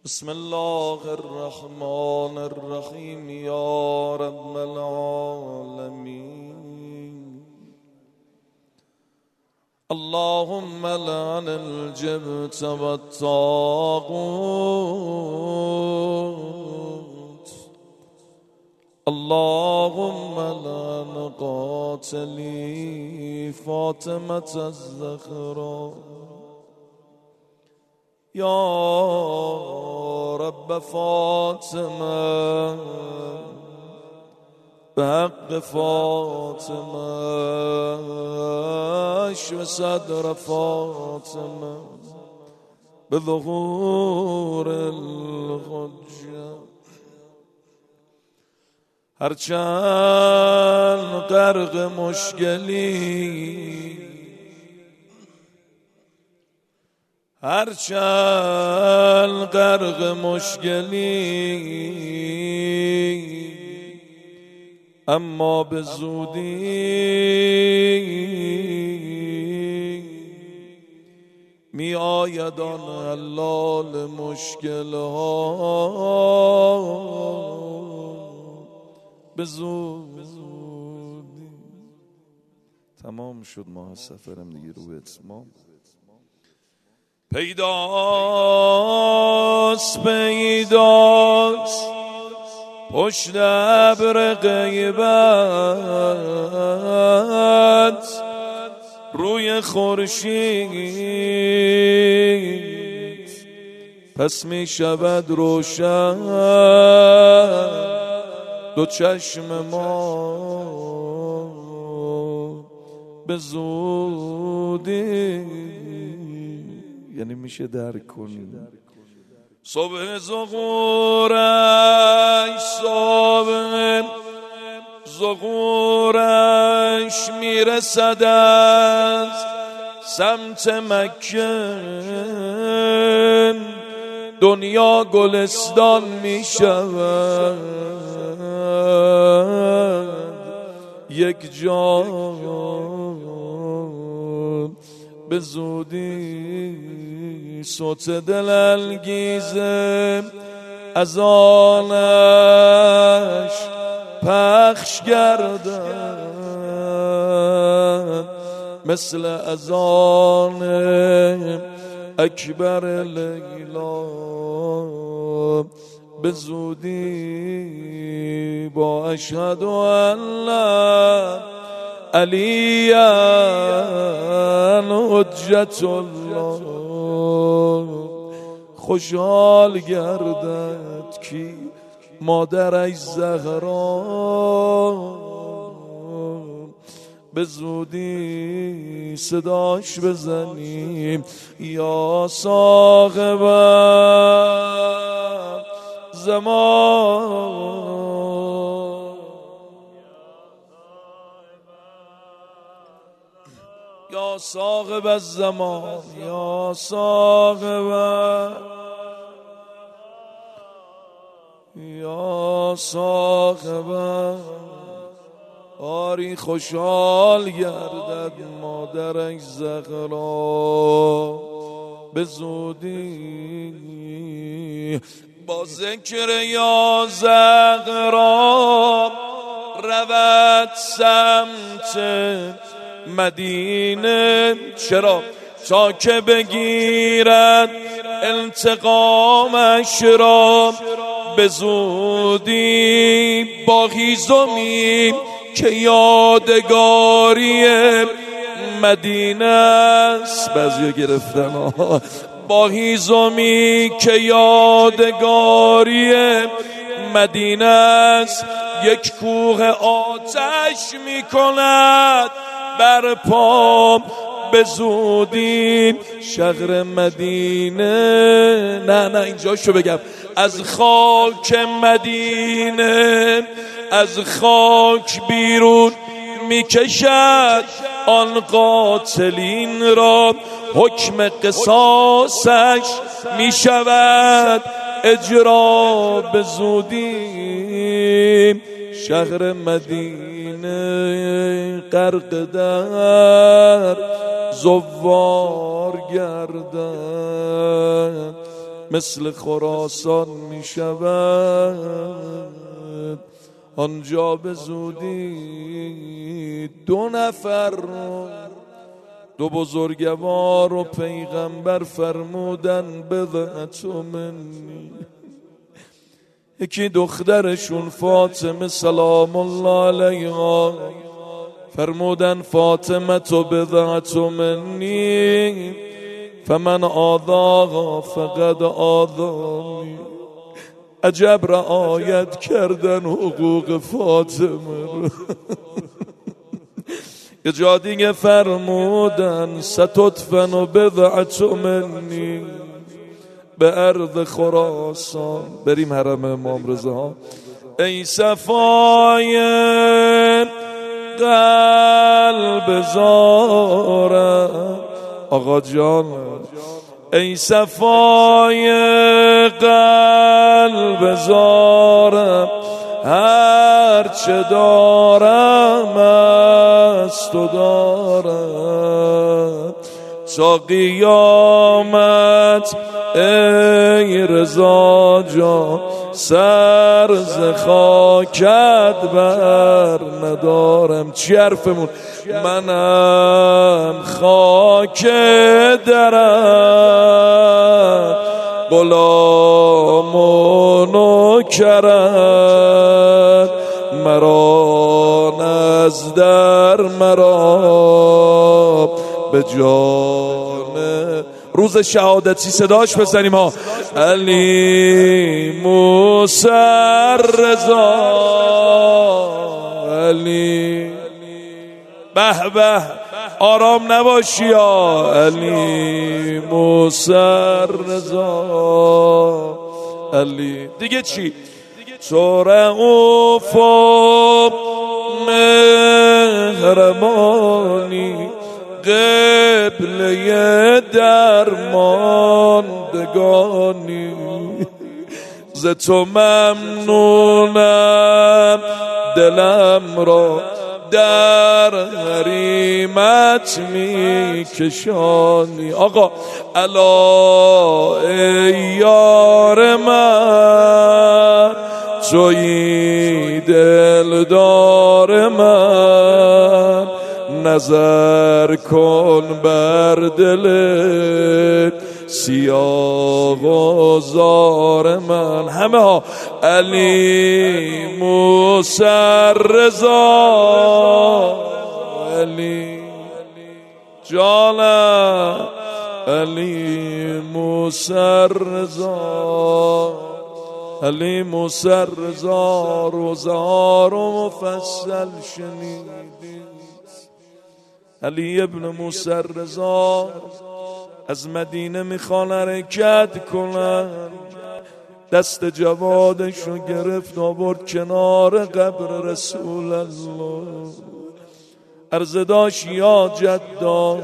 بسم الله الرحمن الرحیم یا رب العالمین. اللهم لعن الجبت والطاغوت. اللهم لعن قاتلی فاطمة الزهراء. یا رب فاطمه به حق فاطمه اشف صدر فاطمه به ظهور الحجه. هرچند غرق مشکلی، هرچند غرق مشکلی، اما به زودی می آید آن حلال مشکل ها به زودی. تمام شد ماه سفرم دیگه، رو به اتمام. پیداست پیداست پشت ابر غیبت روی خورشید، پس می شود روشن دو چشم ما به زودی. یعنی میشه درک کنیم صبح ظهورش، صبح ظهورش میرسد از سمت مکه، دنیا گلستان میشود یک جا به زودی. صوت دل انگیزه از آنش پخش گردد، مثل اذان اکبر لیلا به زودی. با اشهد ان علی حجت الله خوشحال گردد کی مادرش زهرا به زودی. صداش بزنیم یا صاحب زمان، یا صاحب الزمان، یا صاحب، یا صاحب. آری خوشحال گردد مادرش زهرا به زودی. با ذکر یا زهرا رود سمت مدینه. چرا؟ تا که بگیرد انتقامش را به زودی. با هیزمی که یادگاری مدینه است، بعضیا گرفتن. با هیزمی که یادگاری مدینه است، یک کوه آتش می کند بر پا به زودی. شهر مدینه، نه اینجاشو بگم، از خاک مدینه از خاک بیرون میکشد آن قاتلین را. حکم قصاصش میشود اجرا به زودی. شهر مدینه غرق در زوار گردد، مثل خراسان می شود. آنجا به زودی 2 نفر دو بزرگوار و پیغمبر فرمودن بضعة منی. یکی دخترشون فاطمه سلام الله علیها فرمودن فاطمه تو بضعة منی فمن آذاها فقد آذانی. عجب رعایت کردن حقوق فاطمه. یه جا دیگه فرمودن ستدفن بضعة منی به ارض خراسان. بریم حرم امام رضا. ای صفای قلب زارم آقا جان، ای صفای قلب زارم هر چه دارم از تو دارم تا قیامت. ای رضا جان سر ز خاکت بر ندارم. چی حرفمون؟ منم خاک درت غلام و نوکرت مرا نز در مرا به جان. روز شهادتی صداش بزنیم ها. علی موسی رضا علی به به آرام نباشی یا علی موسی رضا علی. دیگه چی؟ تو رؤوف و مهربانی قبله درماندگانی ز تو ممنونم دلم را در حریمت می کشانی. آقا الا ای یار من تویی دلدار من نظر کن بر دل سیاه و زار من. همه ها علی موسی رضا علی جانم علی موسی رضا علی موسی رضا. روزه ها رو مفصل شنیدید. علی ابن موسی رضا از مدینه میخوان حرکت کنن. دست جوادش رو گرفت آورد کنار قبر رسول الله. عرض داشت یا جدا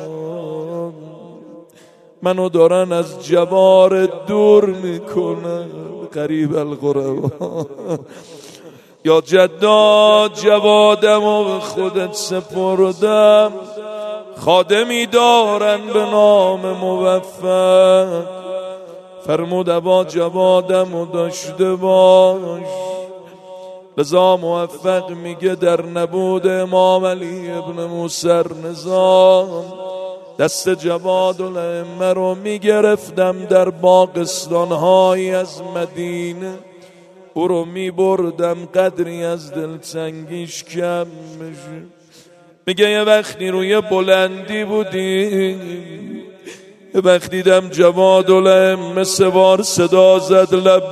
منو دارن از جوار دور میکنن قریب القربا. یا جدا جوادم و به خودت سپردم خادمی دارن به نام موفق. فرمود ابا جوادم و داشته باش. لذا موفق میگه در نبود امام علی ابن موسی نظام دست جواد الائمه رو میگرفتم در باغستان‌های از مدینه او رو میبردم قدری از دلتنگیش کم میشه. میگه یه وقتی روی بلندی بودیم یه وقت دیدم جواد الائمه 3 بار صدا زد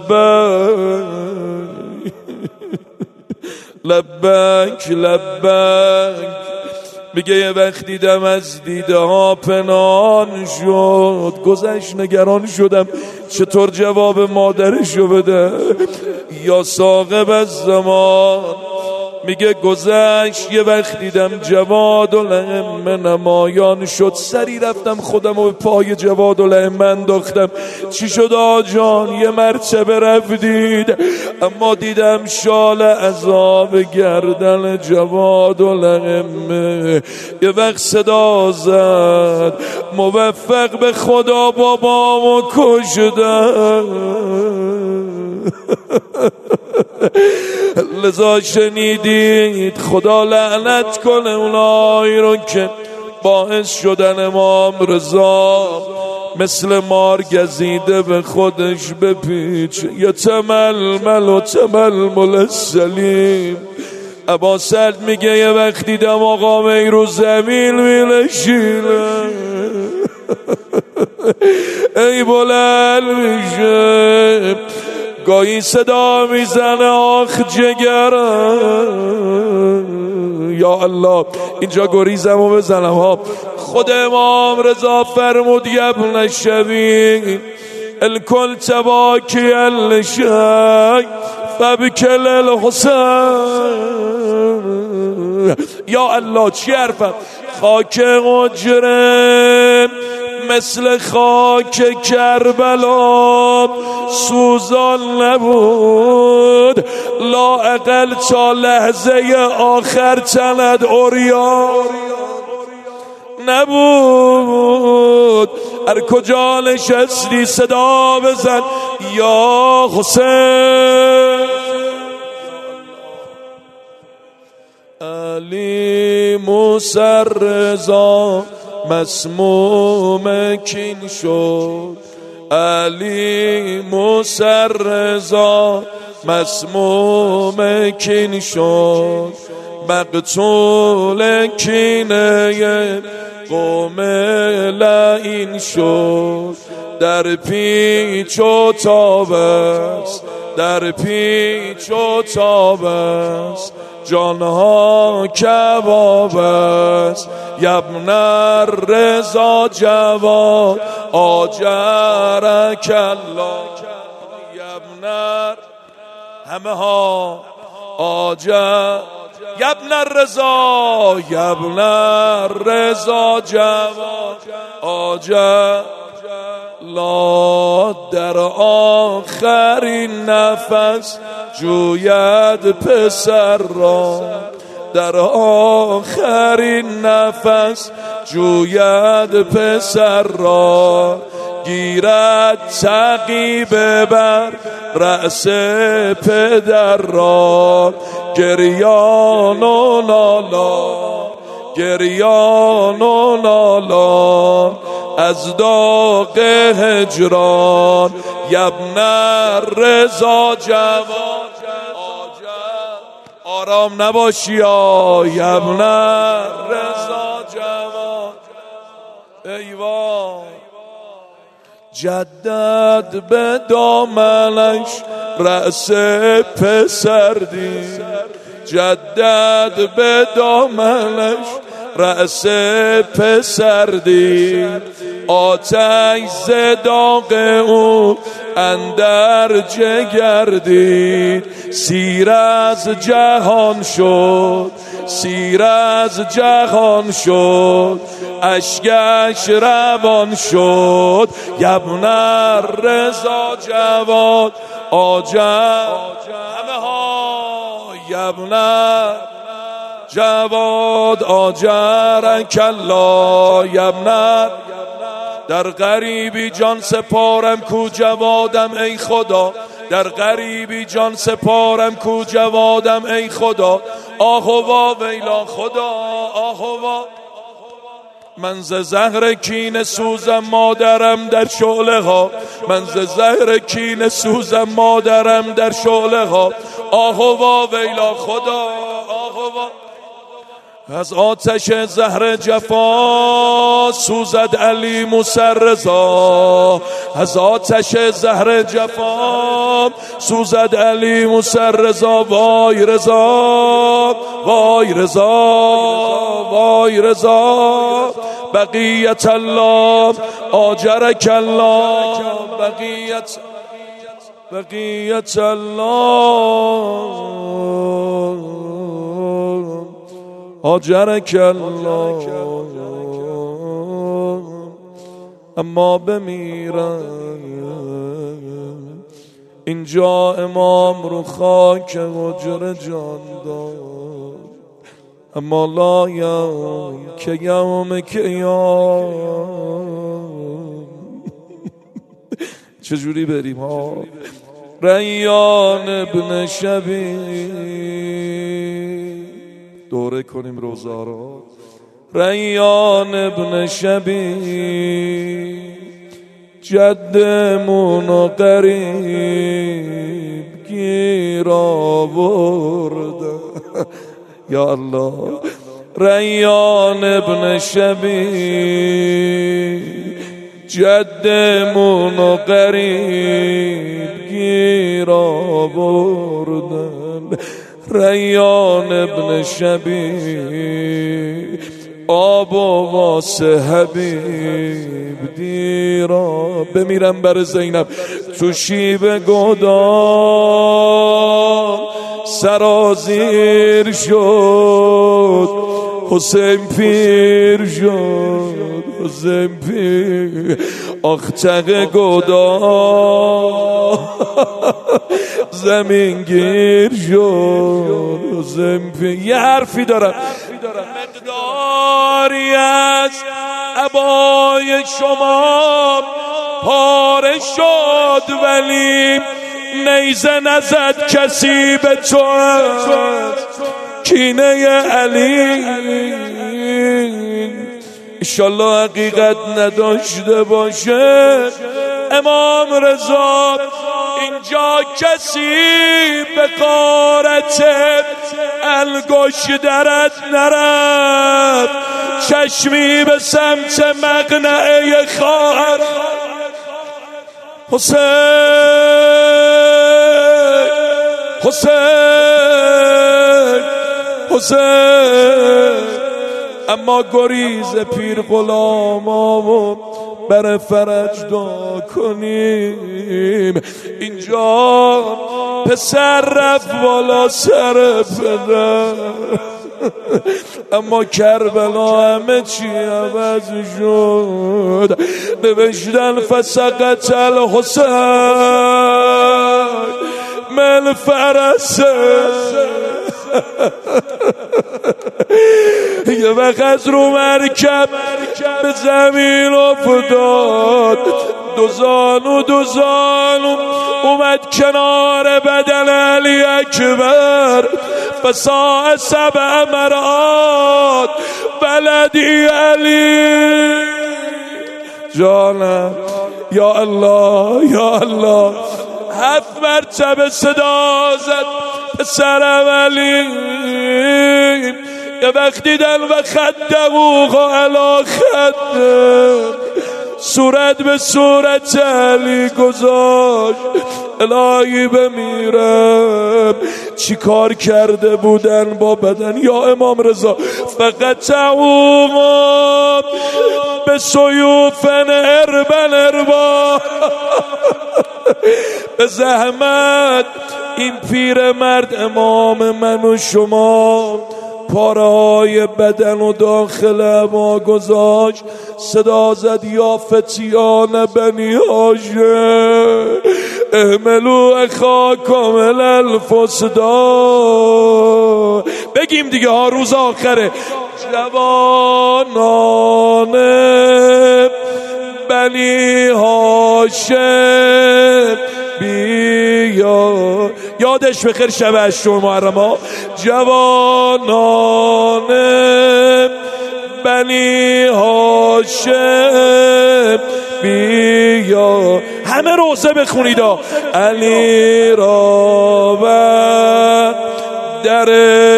لبک لبک لبک. میگه یه وقت دیدم از دیده ها پنهان شد. گذشت نگران شدم چطور جواب مادرشو بده. یا صاحب الزمان میگه گذشت یه وقت دیدم جوادالائمه نمایان شد، سری رفتم خودم و به پای جوادالائمه انداختم. چی شد آجان؟ یه مرتبه رفتید اما دیدم شال عذاب گردن جوادالائمه. یه وقت صدا زد موفق به خدا بابامو کشدم. لذا شنیدید خدا لعنت کنه اونایی رو که باعث شدن امام رضا مثل مار گزیده به خودش بپیچه. یتململ و تململ السلیم. ابا سعد میگه یه وقت دیدم آقا می رو زمین میلشینه، ای بلند میشه گاهی صدا میزنه آخ جگرم. یا الله اینجا گریزم و بزنم ها. خود امام رضا فرمود یبن الشبی الکل تباکی الشی فبکل الحسین. یا الله چی حرفم؟ خاک حجره مثل خاک کربلا سوزان نبود، لااقل تا لحظه آخر تنت عریان نبود. هر کجا نشستی صدا بزن یا حسین. علی موسی رضا مسموم کین شد، علی موسی رضا مسموم کین شد، مقتول کینه قوم لعین شد. در پیچ و تاب است، در پیچ و تاب است، جانها کباب است. یبن رضا جواد آجرک الله، یبن همه ها آجر یبن رضا، یبن رضا جواد آجر لا. در آخرین نفس جوید پسر را، در آخرین نفس جوید پسر را. گیرد تعقیب بر رأس پدر را، گریان و نالا، گریان و نالا از داغ هجران. یبن رضا جواد آرام نباشی یا یبن رضا جواد. ایوان جدد به دامنش رأس پسر دید، جدد به دامنش رأس پسر دید. آتش ز داغ او اندر جگر دید. سیر از جهان شد، سیر از جهان شد، اشکش روان شد. یبن رضا جواد آجر همه ها، یبن جواد آجرک الله. یبن در غریبی جان سپارم کو جوادم ای خدا، در غریبی جان سپارم کو جوادم ای خدا. آهوا ویلا خدا آهوا. من ز زهر کینه سوزم مادرم در شعله ها، من ز زهر کینه سوزم مادرم در شعله ها. آهوا ویلا خدا آهوا. از آتش زهر جفا سوزد علی موسی رضا، از آتش زهر جفا سوزد علی موسی رضا. وای رضا وای رضا وای رضا. بقیت الله آجرک الله، بقیت الله. هاجرک الله. اما بمیرم اینجا امام رو خاک حجره جان داد. اما لایم که یوم که یوم چجوری بریم ها؟ ریان ابن شبی دوره کنیم روزا رو. ریان ابن شبی جدمون و قریب گیر آورده. یا الله. ریان ابن شبی جدمون و قریب گیر آوردن. ریان ابن شبی آب و واسه حبیب دیرا. بمیرم بر زینب تو شیب گودان سرازیر شد. حسین پیر شد حسین پیر آختق گودان زمین گیر شد حسین پیر. یه حرفی دارم، مقداری از عبای شما پاره شد ولی نیزه نزد کسی به تو کینه علی. انشالله حقیقت نداشته باشه امام رضا اینجا کسی به غارت الگوش درت نرفت. چشمی به سمت مقنعه خواهر حسین حسین حسین. اما گریز پیر غلامامو بر فرج دعا کنیم. اینجا پسر رفت والا سر پدر اما کربلا همه چی عوض شد. نوشتن فسقط الحسین من فرسه. یه وقت از رو مرکب به زمین افتاد. دو زانو اومد کنار بدن علی اکبر. فساء سبع مرات بلدی علی جانم. یا الله یا الله. 7 مرتبه صدا زد پسرم علی. یه وقت دیدن و خدموه علا خدم صورت به صورت علی گذاشت. الهی بمیرم چی کار کرده بودن با بدن یا امام رضا؟ فقط تعوما به سیوفن اربا به زحمت این پیر مرد امام من و شما پارهای بدن و داخل ما گذاشت. صدا زد یا فتیان بنی هاشم احملو اخاکم الالفسدا. بگیم دیگه ها روز آخره. جوانان بنی هاشم بیا. یادش بخیر شب 8 محرم ها. جوانان بنی هاشم بیا. همه روزه بخونید علی را بر در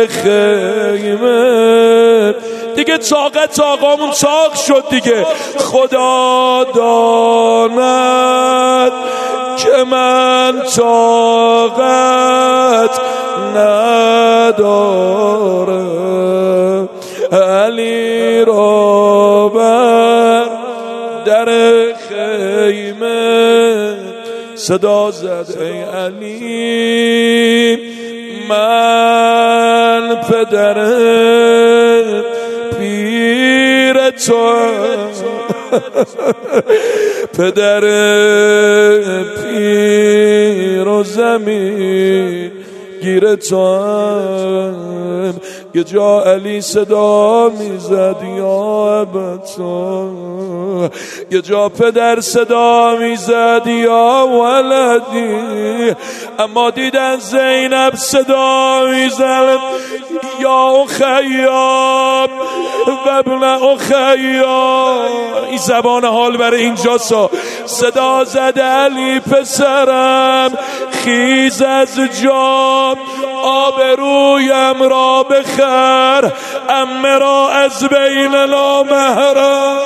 خیمه. دیگه طاقت آقامون چاق شد دیگه. خدا داند که من طاقت ندارم. علی را بر در خیمه صدا زد ای علی من پدر پیر تو پدر پیر و زمین گیر تو یه جا علی صدا میزد یا ابتا، یه جا پدر صدا میزد یا ولدی، اما دیدن زینب صدا میزد یا خیاب و ابن اخیاب. این زبان حال برای اینجا صدا زد علی پسرم خیز از جا، آبرویم را بخر عمه را از بین نامحرم.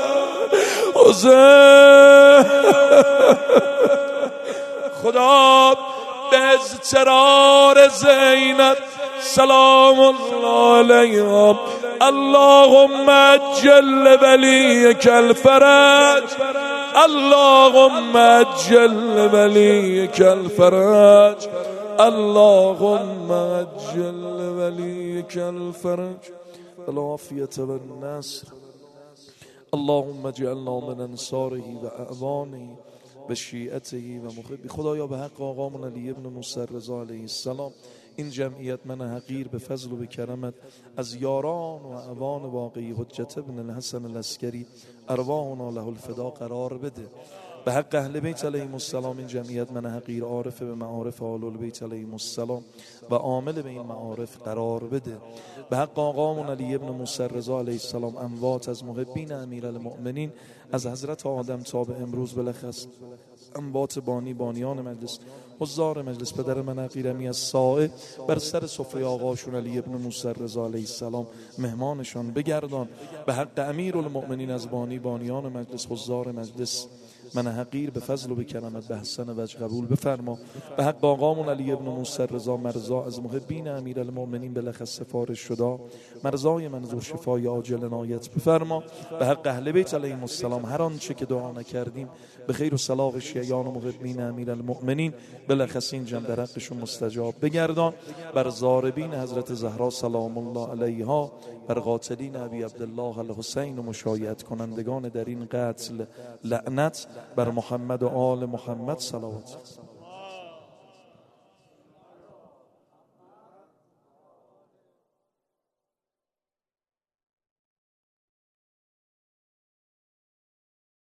خدا به اضطرار زینب سلام الله علیها اللهم اجل ولیک الفرج، اللهم اجل ولیک الفرج، اللهم اجل ولیک الفرج العافیة والنصر. اللهم اجعلنا من انصاره و اعوانه و شیعته و محبی. خدایا به حق آقامون علی ابن موسی رضا علیه السلام این جمعیت من حقیر به فضل و به کرمت از یاران و اعوان واقعی حجت ابن الحسن العسکری ارواحنا له الفدا قرار بده. به حق اهل بیت علیهم السلام این جمعیت من حقیر عارف به معارف آل البیت علیهم السلام و عامل به این معارف قرار بده. به حق آقامون علی ابن موسی رضا علیه السلام اموات از محبین امیرالمؤمنین از حضرت آدم تا به امروز بلخص اموات بانیان مجلس حضار مجلس پدر من حقیر امی از سائه بر سر سفره آقاشون علی ابن موسی رضا علیه السلام مهمانشان بگردان. به حق امیرالمؤمنین از بانیان مجلس حضار مجلس من حقیر به فضل و به کرمت به حسن وجه قبول بفرما. به حق آقامون علی ابن موسی رضا مرضا از محبین امیرالمؤمنین بلخص سفارش شدا مرضای منظور شفای عاجل عنایت بفرما. به حق اهل بیت علیهم السلام هر آنچه که دعا نکردیم به خیر و صلاح شیعان و محبین امیرالمؤمنین بلخص این جمع در حقشون مستجاب بگردان. بر ضاربین حضرت زهرا سلام الله علیها، بر قاتلین ابی عبدالله الحسین و مشایعت کنندگان در این قتل لعنت، بر محمد و آل محمد صلوات.